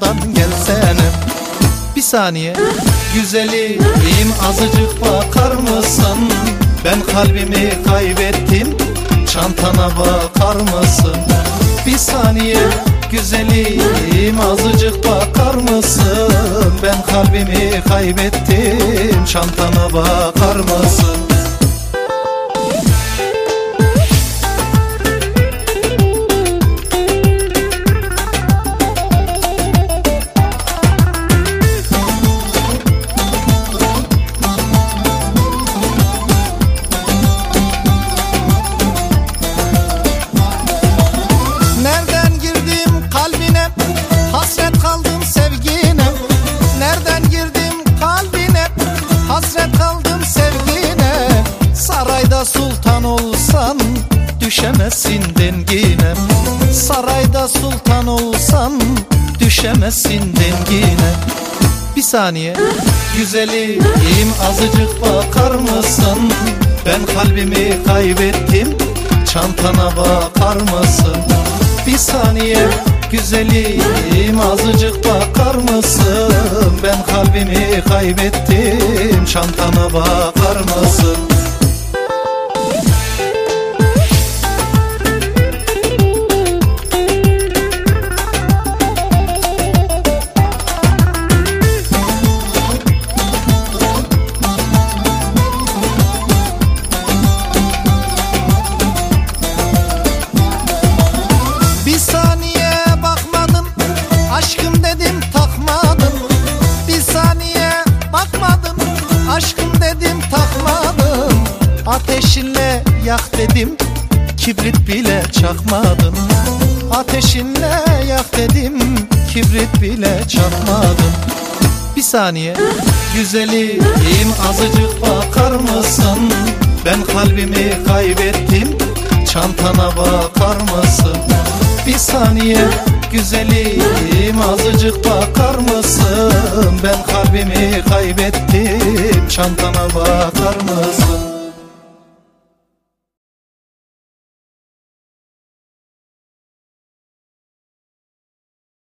yoldan gelsene. Bir saniye güzelim, azıcık bakar mısın? Ben kalbimi kaybettim, çantana bakar mısın? Bir saniye güzelim, azıcık bakar mısın? Ben kalbimi kaybettim, çantana bakar mısın? Sultan olsan düşemezsin dengine. Sarayda sultan olsan düşemezsin dengine. Bir saniye güzelim, azıcık bakar mısın? Ben kalbimi kaybettim, çantana bakar mısın? Bir saniye güzelim, azıcık bakar mısın? Ben kalbimi kaybettim, çantana bakar mısın? Aşkım dedim takmadım. Bir saniye bakmadım. Aşkım dedim takmadım. Ateşinle yak dedim, kibrit bile çakmadım. Ateşinle yak dedim, kibrit bile çakmadım. Bir saniye güzelim, azıcık bakar mısın? Ben kalbimi kaybettim, çantana bakar mısın? Bir saniye güzelim, azıcık bakar mısın? Ben kalbimi kaybettim, çantana bakar mısın?